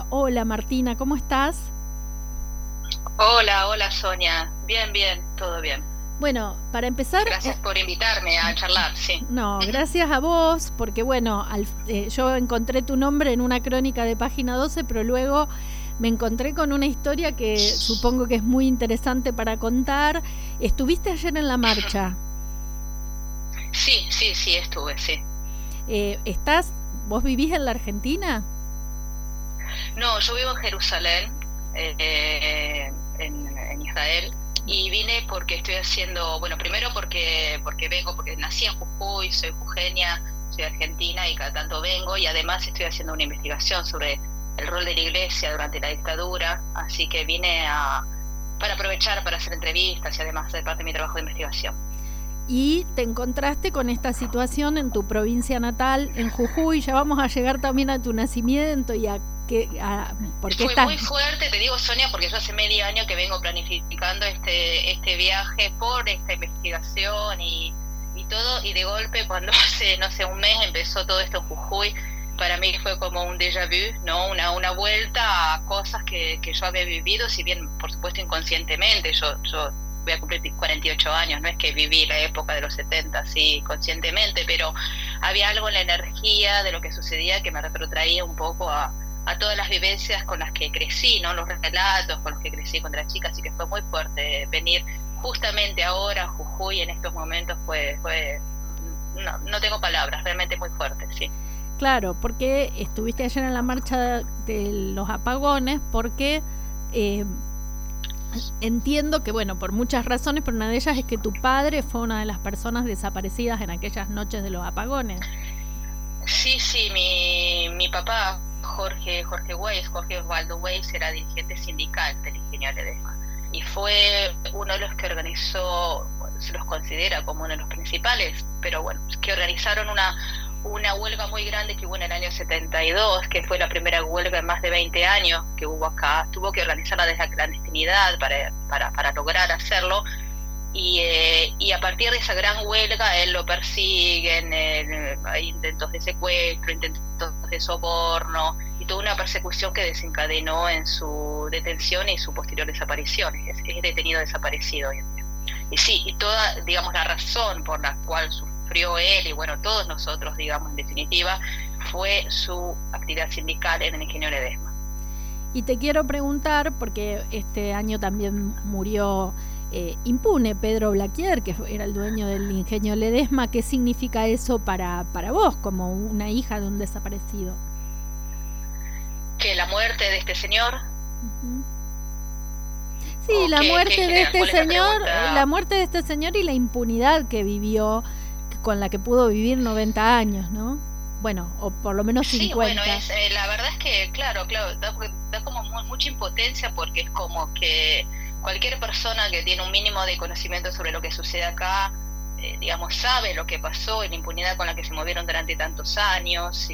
Hola Martina, ¿cómo estás? Hola Sonia. Bien, todo bien. Bueno, para empezar, Gracias por invitarme a charlar, sí. no, Ujú. gracias a vos, porque bueno, yo encontré tu nombre en una crónica de Página 12, pero luego me encontré con una historia que supongo que es muy interesante para contar. Estuviste ayer en la marcha. Sí, estuve, sí. ¿Estás, vos vivís en la Argentina? No, yo vivo en Jerusalén, en Israel, y vine porque estoy haciendo, bueno, primero porque nací en Jujuy, soy jujeña, soy argentina y cada tanto vengo, y además estoy haciendo una investigación sobre el rol de la iglesia durante la dictadura, así que para aprovechar para hacer entrevistas y además hacer parte de mi trabajo de investigación. Y te encontraste con esta situación en tu provincia natal, en Jujuy. Ya vamos a llegar también a tu nacimiento y por qué Fue estás. muy fuerte, te digo Sonia, porque yo hace medio año que vengo planificando este viaje por esta investigación y todo, y de golpe cuando hace, no sé, un mes empezó todo esto en Jujuy, para mí fue como un déjà vu, ¿no? Una vuelta a cosas que yo había vivido, si bien por supuesto inconscientemente, yo voy a cumplir 48 años, no es que viví la época de los 70 así conscientemente, pero había algo en la energía de lo que sucedía que me retrotraía un poco a todas las vivencias con las que crecí, ¿no? Los relatos con los que crecí cuando era chica, así que fue muy fuerte venir justamente ahora a Jujuy en estos momentos, no tengo palabras, realmente muy fuerte, sí. Claro, porque estuviste ayer en la marcha de los apagones, porque eh, entiendo que, bueno, por muchas razones, pero una de ellas es que tu padre fue una de las personas desaparecidas en aquellas noches de los apagones. Sí, mi papá, Jorge Osvaldo Weiss, era dirigente sindical del Ingeniero Ledesma y fue uno de los que organizó, se los considera como uno de los principales, pero bueno, que organizaron una huelga muy grande que hubo en el año 72, que fue la primera huelga en más de 20 años que hubo acá. Tuvo que organizarla desde la clandestinidad para lograr hacerlo, y a partir de esa gran huelga él lo persiguen, hay intentos de secuestro, intentos de soborno y toda una persecución que desencadenó en su detención y su posterior desaparición. Es detenido desaparecido hoy en día. Y sí, y toda, digamos, la razón por la cual sufrió él y bueno, todos nosotros, digamos, en definitiva, fue su actividad sindical en el Ingeniero Ledesma. Y te quiero preguntar, porque este año también murió impune Pedro Blaquier, que era el dueño del Ingenio Ledesma. ¿Qué significa eso para vos como una hija de un desaparecido? Que la muerte de este señor, Uh-huh. Sí, la qué muerte de general, este ¿cuál es la señor, pregunta? la muerte de este señor y la impunidad que vivió, con la que pudo vivir 90 años, ¿no? Bueno, o por lo menos Sí, bueno, 50. la verdad es que, claro, da como mucha impotencia porque es como que cualquier persona que tiene un mínimo de conocimiento sobre lo que sucede acá, digamos, sabe lo que pasó y la impunidad con la que se movieron durante tantos años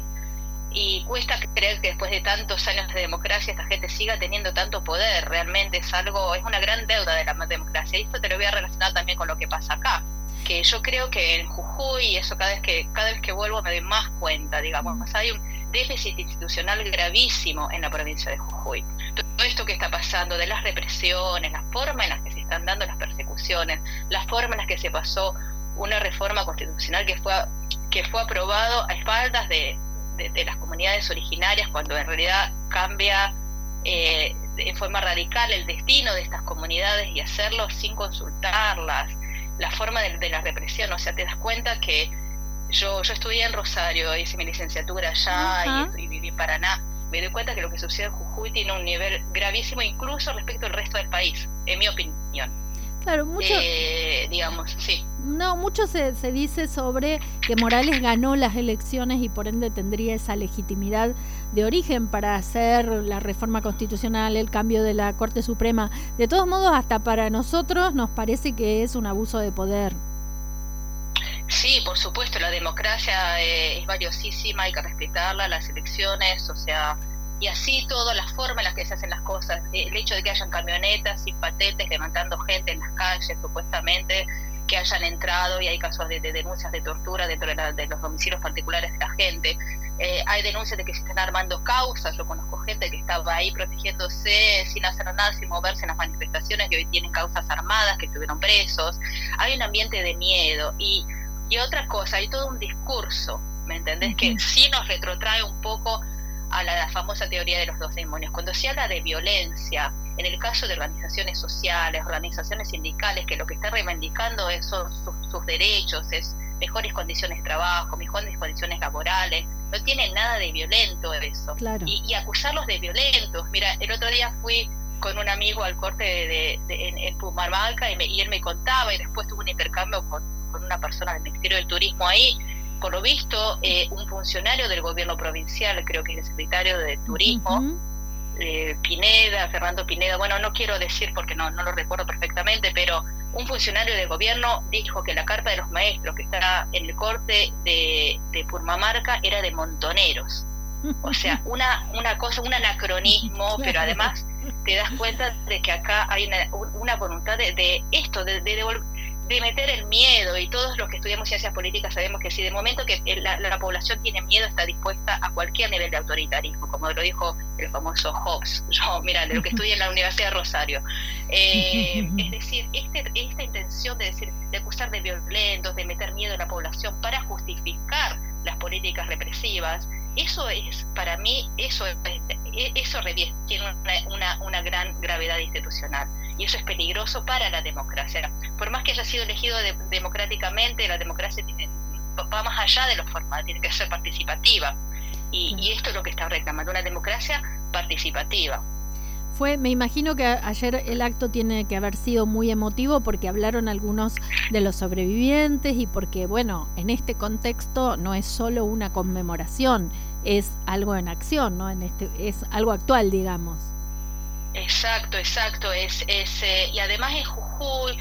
y cuesta creer que después de tantos años de democracia esta gente siga teniendo tanto poder. Realmente es una gran deuda de la democracia. Y esto te lo voy a relacionar también con lo que pasa acá, que yo creo que en Jujuy, y eso cada vez que vuelvo me doy más cuenta, digamos, hay un déficit institucional gravísimo en la provincia de Jujuy. Todo esto que está pasando de las represiones, la forma en la que se están dando las persecuciones, la forma en la que se pasó una reforma constitucional que fue aprobado a espaldas de las comunidades originarias, cuando en realidad cambia en forma radical el destino de estas comunidades y hacerlo sin consultarlas, la forma de la represión. O sea, te das cuenta que yo estudié en Rosario, hice mi licenciatura allá y viví en Paraná. Me doy cuenta que lo que sucede en Jujuy tiene un nivel gravísimo incluso respecto al resto del país, en mi opinión. Claro, Digamos, sí. No, mucho se dice sobre que Morales ganó las elecciones y por ende tendría esa legitimidad de origen para hacer la reforma constitucional, el cambio de la Corte Suprema. De todos modos, hasta para nosotros nos parece que es un abuso de poder. Sí, por supuesto, la democracia es valiosísima, hay que respetarla, las elecciones, o sea, y así toda la forma en la que se hacen las cosas, el hecho de que hayan camionetas sin patentes levantando gente en las calles, supuestamente, que hayan entrado y hay casos de denuncias de tortura dentro de los domicilios particulares de la gente. Hay denuncias de que se están armando causas. Yo conozco gente estaba ahí protegiéndose, sin hacer nada, sin moverse en las manifestaciones que hoy tienen causas armadas, que estuvieron presos. Hay un ambiente de miedo y otra cosa, hay todo un discurso, ¿me entendés? Que sí nos retrotrae un poco a la famosa teoría de los dos demonios. Cuando se habla de violencia, en el caso de organizaciones sociales, organizaciones sindicales, que lo que está reivindicando son sus derechos, es mejores condiciones de trabajo, mejores condiciones laborales, no tiene nada de violento eso. Claro. Y acusarlos de violentos. Mira, el otro día fui con un amigo al corte en Purmamarca y él me contaba, y después tuve un intercambio con una persona del Ministerio del Turismo ahí. Por lo visto, un funcionario del gobierno provincial, creo que es el secretario de Turismo, Pineda, Fernando Pineda, bueno, no quiero decir porque no lo recuerdo perfectamente, pero un funcionario del gobierno dijo que la carta de los maestros que está en el corte de Purmamarca era de montoneros. O sea, una cosa, un anacronismo, claro. Pero además te das cuenta de que acá hay una voluntad de esto, de meter el miedo, y todos los que estudiamos ciencias políticas sabemos que si de momento que la población tiene miedo, está dispuesta a cualquier nivel de autoritarismo, como lo dijo el famoso Hobbes. Yo, mira, de lo que estudié en la Universidad de Rosario. Es decir, esta intención de acusar de violentos, de meter miedo a la población para justificar las políticas represivas, eso es, para mí, eso tiene una gran gravedad institucional, y eso es peligroso para la democracia. Por más que haya sido elegido democráticamente, la democracia va más allá de lo formal, tiene que ser participativa, y esto es lo que está reclamando, una democracia participativa. Me imagino que ayer el acto tiene que haber sido muy emotivo porque hablaron algunos de los sobrevivientes y porque, bueno, en este contexto no es solo una conmemoración, es algo en acción, ¿no? Es algo actual, digamos. Exacto, y además en Jujuy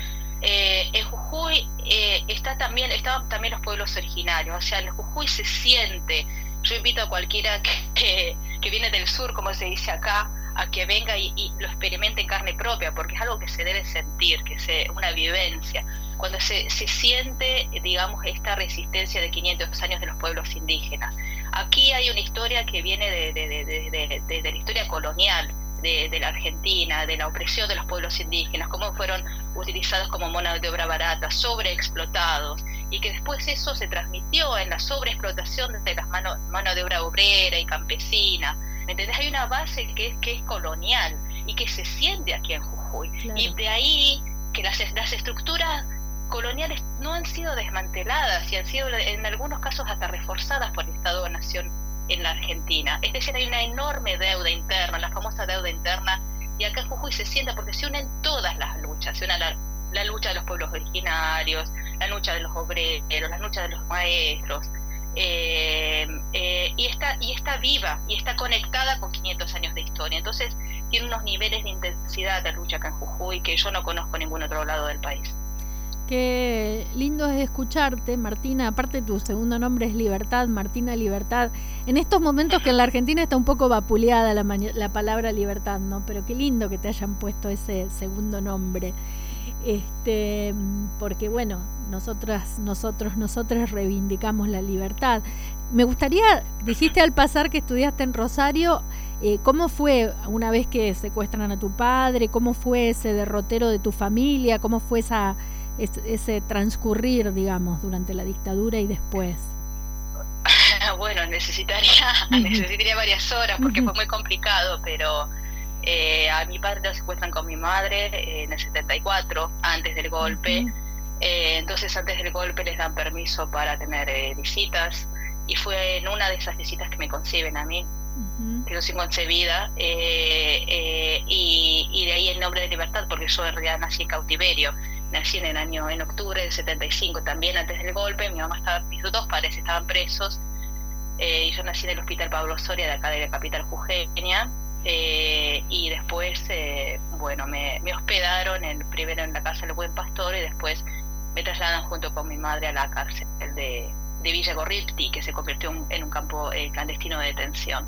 estaban también los pueblos originarios, o sea, en Jujuy se siente. Yo invito a cualquiera que viene del sur, como se dice acá, a que venga y lo experimente en carne propia, porque es algo que se debe sentir, una vivencia. Cuando se siente, digamos, esta resistencia de 500 años de los pueblos indígenas. Aquí hay una historia que viene de la historia colonial de la Argentina, de la opresión de los pueblos indígenas, cómo fueron utilizados como mano de obra barata, sobreexplotados, y que después eso se transmitió en la sobreexplotación de las mano de obra obrera y campesina. ¿Me entendés? Hay una base que es colonial y que se siente aquí en Jujuy. Claro. Y de ahí que las estructuras coloniales no han sido desmanteladas y han sido en algunos casos hasta reforzadas por el Estado-Nación en la Argentina. Es decir, hay una enorme deuda interna, la famosa deuda interna, y acá en Jujuy se siente porque se unen todas las luchas, se une la lucha de los pueblos originarios, la lucha de los obreros, la lucha de los maestros, y está viva y está conectada con 500 años de historia. Entonces tiene unos niveles de intensidad la lucha acá en Jujuy que yo no conozco en ningún otro lado del país. Qué lindo es escucharte, Martina. Aparte, tu segundo nombre es Libertad, Martina Libertad. En estos momentos que en la Argentina está un poco vapuleada la palabra libertad, ¿no? Pero qué lindo que te hayan puesto ese segundo nombre. Porque bueno, nosotras reivindicamos la libertad. Me gustaría, dijiste al pasar que estudiaste en Rosario, ¿cómo fue una vez que secuestran a tu padre? ¿Cómo fue ese derrotero de tu familia? ¿Cómo fue ese transcurrir, digamos, durante la dictadura y después? Bueno, necesitaría varias horas porque fue muy complicado, pero a mi padre lo secuestran con mi madre en el 74, antes del golpe. Entonces antes del golpe les dan permiso para tener visitas, y fue en una de esas visitas que me conciben a mí, quedó sin concebida, y de ahí el nombre de Libertad, porque yo en realidad nací en cautiverio. Nací en octubre del 75, también antes del golpe. Mis dos padres estaban presos, y yo nací en el Hospital Pablo Soria de acá de la capital jujeña, y después me hospedaron primero en la casa del Buen Pastor, y después me trasladan junto con mi madre a la cárcel de Villa Gorripti, que se convirtió en un campo clandestino de detención.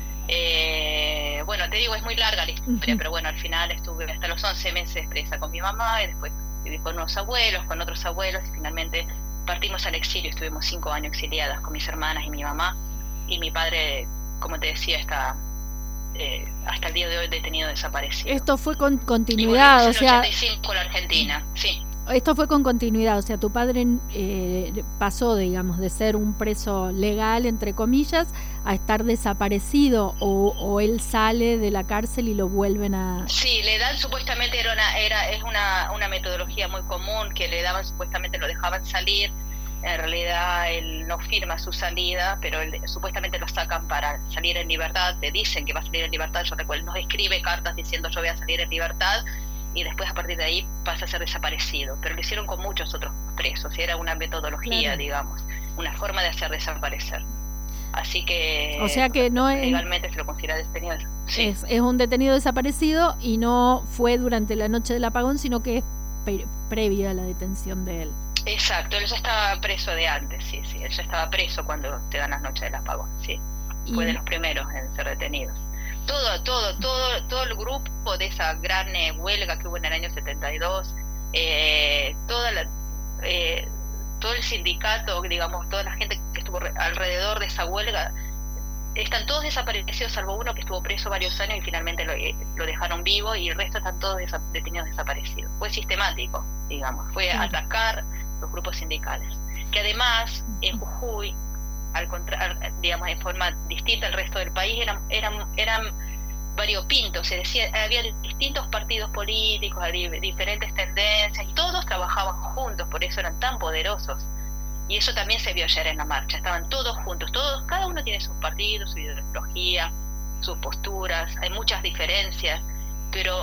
Te digo, es muy larga la historia, pero bueno, al final estuve hasta los 11 meses presa con mi mamá, y después viví con unos abuelos, con otros abuelos, y finalmente partimos al exilio. Estuvimos 5 años exiliadas con mis hermanas y mi mamá, y mi padre, como te decía, hasta el día de hoy detenido desaparecido. Esto fue con continuidad, o sea... 85 la Argentina, sí. Esto fue con continuidad, o sea, tu padre pasó, digamos, de ser un preso legal, entre comillas, a estar desaparecido, o él sale de la cárcel y lo vuelven a... Sí, le dan supuestamente, es una metodología muy común, que le daban supuestamente, lo dejaban salir, en realidad él no firma su salida, pero supuestamente lo sacan para salir en libertad, le dicen que va a salir en libertad, yo recuerdo, nos escribe cartas diciendo yo voy a salir en libertad, y después a partir de ahí pasa a ser desaparecido, pero lo hicieron con muchos otros presos, y era una metodología, claro, digamos, una forma de hacer desaparecer. Así que, o sea que no es, legalmente se lo considera detenido. Sí. Es un detenido desaparecido, y no fue durante la noche del apagón, sino que es previa a la detención de él. Exacto, él ya estaba preso de antes, sí, él ya estaba preso cuando te dan las noches del apagón, sí. Fue de los primeros en ser detenidos. Todo el grupo de esa gran huelga que hubo en el año 72, todo el sindicato, digamos, toda la gente que estuvo alrededor de esa huelga, están todos desaparecidos, salvo uno que estuvo preso varios años y finalmente lo dejaron vivo, y el resto están todos detenidos desaparecidos. Fue sistemático, digamos, fue atacar los grupos sindicales, que además en Jujuy, digamos, en forma distinta al resto del país, eran variopintos, se decía, había distintos partidos políticos, diferentes tendencias, y todos trabajaban juntos, por eso eran tan poderosos. Y eso también se vio ayer en la marcha, estaban todos juntos, cada uno tiene sus partidos, su ideología, sus posturas, hay muchas diferencias, pero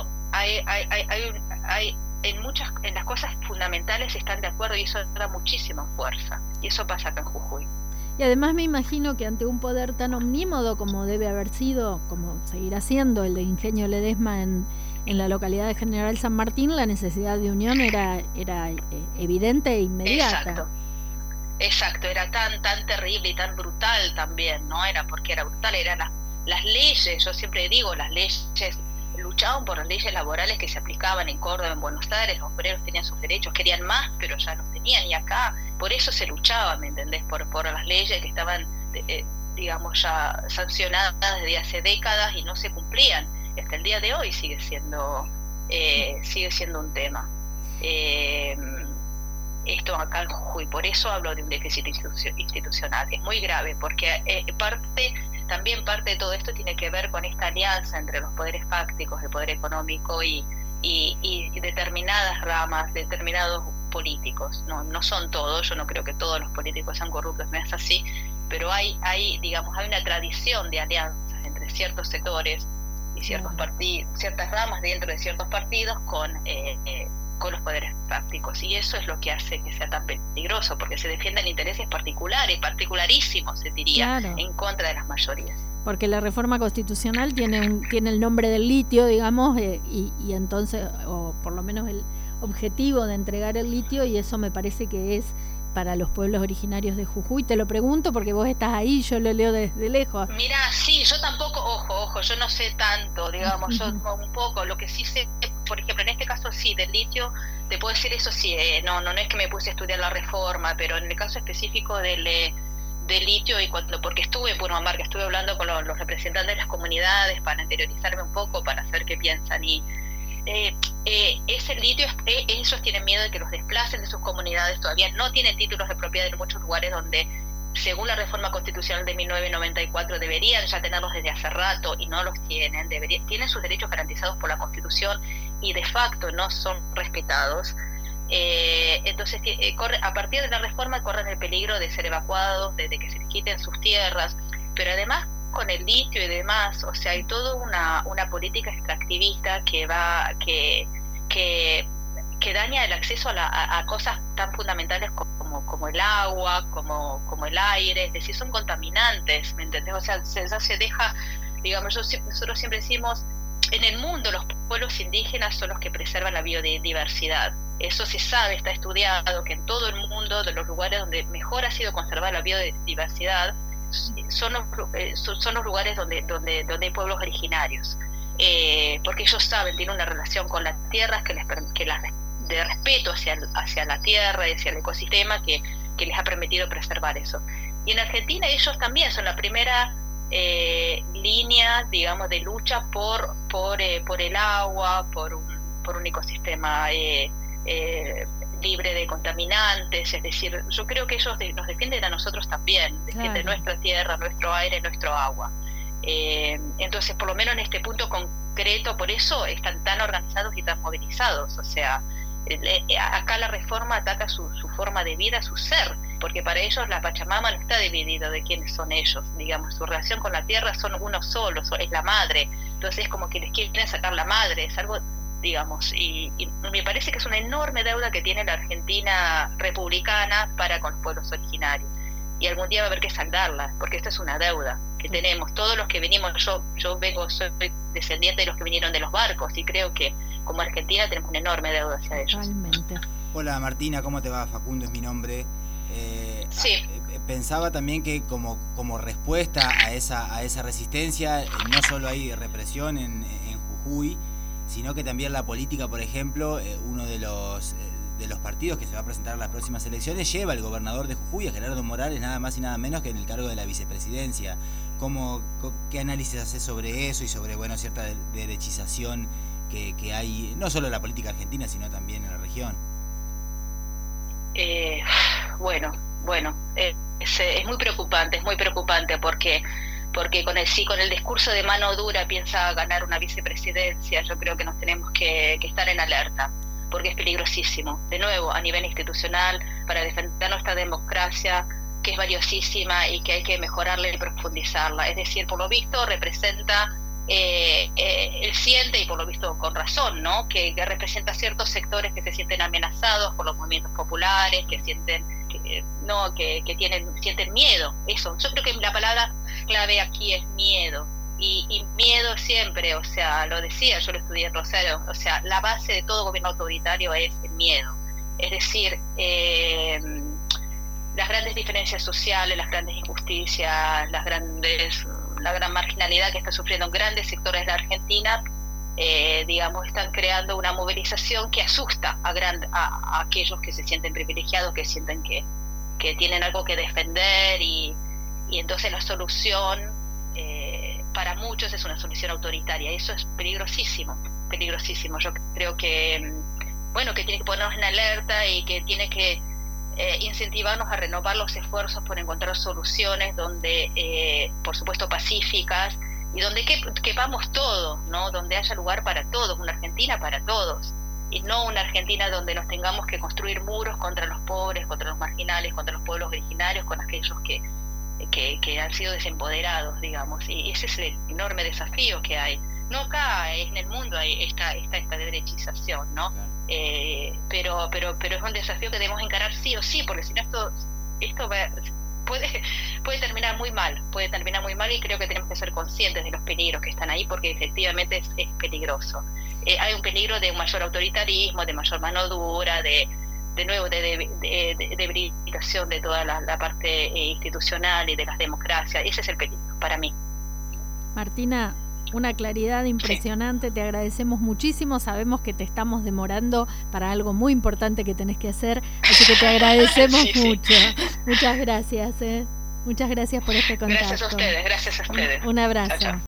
en las cosas fundamentales están de acuerdo, y eso da muchísima fuerza, y eso pasa acá en Jujuy. Y además me imagino que ante un poder tan omnímodo como debe haber sido, como seguirá siendo el de Ingenio Ledesma en la localidad de General San Martín, la necesidad de unión era evidente e inmediata. Exacto, era tan terrible y tan brutal también, no era porque era brutal, eran las leyes, yo siempre digo, las leyes, luchaban por las leyes laborales que se aplicaban en Córdoba, en Buenos Aires, los obreros tenían sus derechos, querían más, pero ya los tenían, y acá, por eso se luchaba, ¿me entendés? Por las leyes que estaban, digamos, ya sancionadas desde hace décadas y no se cumplían, y hasta el día de hoy sigue siendo un tema. Esto acá en Jujuy, por eso hablo de un déficit institucional, es muy grave, porque también parte de todo esto tiene que ver con esta alianza entre los poderes fácticos, el poder económico y determinadas ramas, determinados políticos. No son todos, yo no creo que todos los políticos sean corruptos, no es así, pero hay una tradición de alianzas entre ciertos sectores y ciertos partidos, ciertas ramas dentro de ciertos partidos con los poderes fácticos, y eso es lo que hace que sea tan peligroso, porque se defienden intereses particulares, particularísimos, se diría, claro, en contra de las mayorías. Porque la reforma constitucional tiene el nombre del litio, digamos, y entonces, o por lo menos el objetivo de entregar el litio, y eso me parece que es para los pueblos originarios de Jujuy. Te lo pregunto porque vos estás ahí, yo lo leo desde lejos. Mira, sí, yo tampoco, ojo, yo no sé tanto, digamos, yo un poco, lo que sí sé, por ejemplo, en este caso sí, del litio, te puedo decir eso sí, no es que me puse a estudiar la reforma, pero en el caso específico del litio, y porque estuve en Purmamarca, que estuve hablando con los representantes de las comunidades para interiorizarme un poco, para saber qué piensan, y ese litio, ellos tienen miedo de que los desplacen de sus comunidades, todavía no tienen títulos de propiedad en muchos lugares donde, según la reforma constitucional de 1994, deberían ya tenerlos desde hace rato, y no los tienen, tienen sus derechos garantizados por la Constitución y de facto no son respetados. Entonces a partir de la reforma corren el peligro de ser evacuados, de que se les quiten sus tierras, pero además con el litio y demás, o sea, hay toda una política extractivista que daña el acceso a cosas tan fundamentales como el agua, como el aire, es decir, son contaminantes, ¿me entendés? O sea, ya se deja, digamos, nosotros siempre decimos, en el mundo los pueblos indígenas son los que preservan la biodiversidad. Eso se sabe, está estudiado, que en todo el mundo, de los lugares donde mejor ha sido conservada la biodiversidad, son los lugares donde hay pueblos originarios, porque ellos saben, tienen una relación con la tierra de respeto hacia la tierra y hacia el ecosistema que les ha permitido preservar eso. Y en Argentina ellos también son la primera líneas, digamos, de lucha por el agua, por un ecosistema libre de contaminantes. Es decir, yo creo que ellos nos defienden a nosotros también, defienden nuestra tierra, nuestro aire, nuestro agua. Entonces, por lo menos en este punto concreto, por eso están tan organizados y tan movilizados. O sea, acá la reforma ataca su forma de vida, su ser, porque para ellos la Pachamama no está dividida de quiénes son ellos, digamos, su relación con la tierra son uno solo, es la madre. Entonces es como que les quieren sacar la madre, es algo, digamos, y me parece que es una enorme deuda que tiene la Argentina republicana para con los pueblos originarios, y algún día va a haber que saldarla, porque esta es una deuda que tenemos todos los que venimos. Yo soy descendiente de los que vinieron de los barcos, y creo que como Argentina tenemos una enorme deuda hacia ellos. Totalmente. Hola Martina, ¿cómo te va? Facundo es mi nombre. Sí. Pensaba también que como respuesta a esa resistencia, no solo hay represión en Jujuy, sino que también la política, por ejemplo, uno de los partidos que se va a presentar en las próximas elecciones lleva al gobernador de Jujuy, a Gerardo Morales, nada más y nada menos que en el cargo de la vicepresidencia. ¿Qué análisis haces sobre eso y sobre, bueno, cierta derechización que hay, no solo en la política argentina, sino también en la región? Bueno, es muy preocupante porque con el discurso de mano dura piensa ganar una vicepresidencia. Yo creo que nos tenemos que estar en alerta, porque es peligrosísimo, de nuevo, a nivel institucional, para defender nuestra democracia, que es valiosísima y que hay que mejorarla y profundizarla. Es decir, por lo visto representa, él siente, y por lo visto con razón, ¿no?, que representa ciertos sectores que se sienten amenazados por los movimientos populares, que sienten sienten miedo. Eso, yo creo que la palabra clave aquí es miedo. Y miedo siempre, o sea, lo decía, yo lo estudié en Rosario, o sea, la base de todo gobierno autoritario es el miedo. Es decir, las grandes diferencias sociales, las grandes injusticias, la gran marginalidad que está sufriendo grandes sectores de la Argentina, digamos, están creando una movilización que asusta a aquellos que se sienten privilegiados, que sienten que tienen algo que defender, y entonces la solución para muchos es una solución autoritaria. Eso es peligrosísimo. Yo creo que que tiene que ponernos en alerta y que tiene que incentivarnos a renovar los esfuerzos por encontrar soluciones donde, por supuesto, pacíficas, y donde quepamos todos, ¿no? Donde haya lugar para todos, una Argentina para todos, y no una Argentina donde nos tengamos que construir muros contra los pobres, contra los marginales, contra los pueblos originarios, con aquellos que han sido desempoderados, digamos. Y ese es el enorme desafío que hay. No acá, en el mundo hay esta derechización, ¿no? Claro. Pero es un desafío que debemos encarar sí o sí, porque si no esto puede terminar muy mal, y creo que tenemos que ser conscientes de los peligros que están ahí, porque efectivamente es peligroso. Hay un peligro de un mayor autoritarismo, de mayor mano dura, de debilitación de toda la parte institucional y de las democracias. Ese es el peligro para mí. Martina, una claridad impresionante, sí. Te agradecemos muchísimo, sabemos que te estamos demorando para algo muy importante que tenés que hacer, así que te agradecemos mucho. Sí. Muchas gracias, muchas gracias por este contacto. Gracias a ustedes. Un abrazo. Chao, chao.